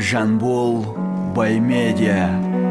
Жанбол Баймедиа.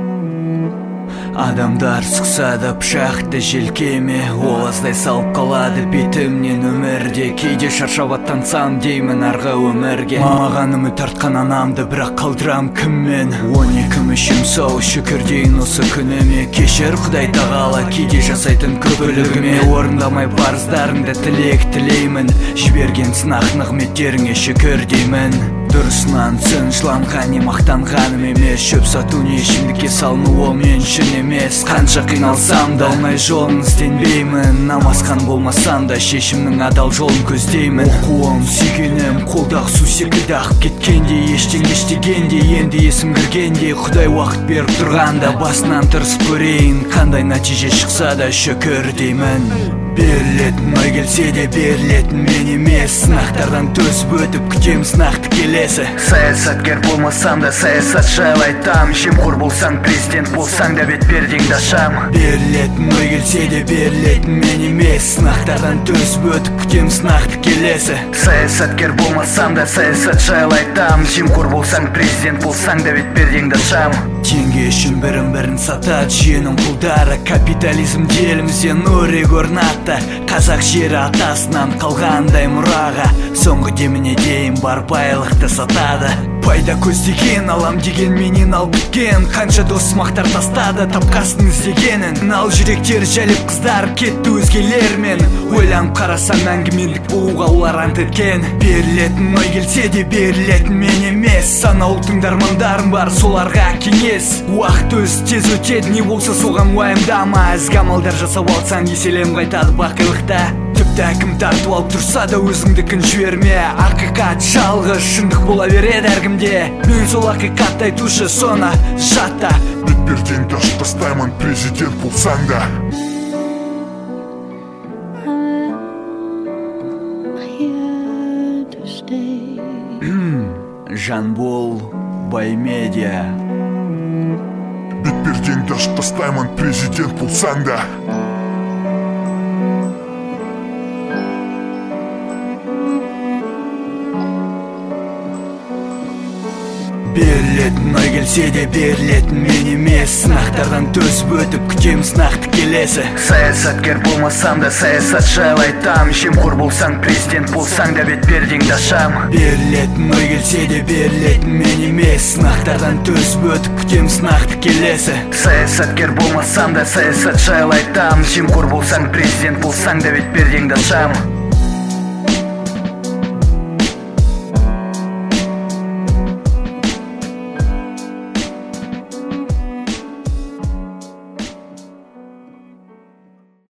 Адамдар сұқса да пышақты желкеме, ол аздай салып қалады бетімнен өмірде. Кейде шаршап аттансам деймін арғы өмірге. Маған үміт артқан анамды бірақ қалдырам кіммен? 12 мүшім сау шүкір дейін осы күніме. Кешір Құдай тағала кейде жасайтын көпілігіме. Орындамай парыздарыңды тілеймін, жіберген сынақ нығметтеріңе шүкір деймін. Дұрысынан сыншыланған не мақтанғаным емес. Шөп сату не ішімдікке салыну ол мен үшін емес. Қанша қиналсам да оңай жолын ізденбеймін. Намазхан болмасам да шешімнің адал жолын көздеймін. Оқуым сүйгенім қолдағы су секілді ағып кеткенде, ештеңе естегенде, енді есім кіргенде. Құдай уақыт беріп тұрғанда басынан тырысып көрейін. Қандай нәтиже шықса да шүкір деймін. Берілетін ой келсе де берілетін мен емес. Сынақтардан төзіп өтіп күтем сынақты келесі. Саясаткер болмасам да саясатшы айтам. Жемқор болсаң президент болсаң да бет пердеңді ашам. Берілетін ой келсе де берілетін мен емес. Сынақтардан төзіп өтіп күтем сынақты келесі. Саясаткер болмасам да саясатшы айтам. Жемқор болсаң президент болсаң да бет пердеңді ашам. Теңге үшін бірін сатады жүйенің құлдары. Капитализм елімізден өрек орнатты. Қазақ жері атасынан қалғандай мұраға. Соңғы деміне дейін бар байлықты сатады. Пайда көздеген алам деген менен ал біткен. Қанша дос мақтар тастады тапқасын іздегенін. Ал жүректер жәлеп қыздар кетті өзгелермен. Ойланып қарасам әңгімендік болуға олар ант еткен. Берілетін ой келсе де берілетін мен емес. Санаулы тыңдармандарым бар соларға кеңес. Уақыт өз тез өтеді не болса соған уайымдама. Ізгі амалдар жасап алсаң еселем қайтады бақилықта. Тіпті әкім тартып алып тұрса да өзіңдікін жіберме. Ақиқат жалғыз шындық бола береді әркімде. Мен сол ақиқатты айтушы соны жатта. Бетпердеңді ашып тастаймын президент болсаң да. Жанбол Баймедиа. Бетпердеңді ашып тастаймын президент болсаң да. Берілетін ой келсе де берілетін мен емес. Сынақтардан төзіп өтіп күтем сынақты келесі. Саясаткер болмасам да саясатшы айтам. Жемқор болсаң президент болсаң да бет пердеңді ашам. Берілетін ой келсе де берілетін мен емес. Сынақтардан төзіп өтіп күтем сынақты келесі. Саясаткер болмасам да саясатшы айтам. Жемқор болсаң президент болсаң да бет пердеңді ашам.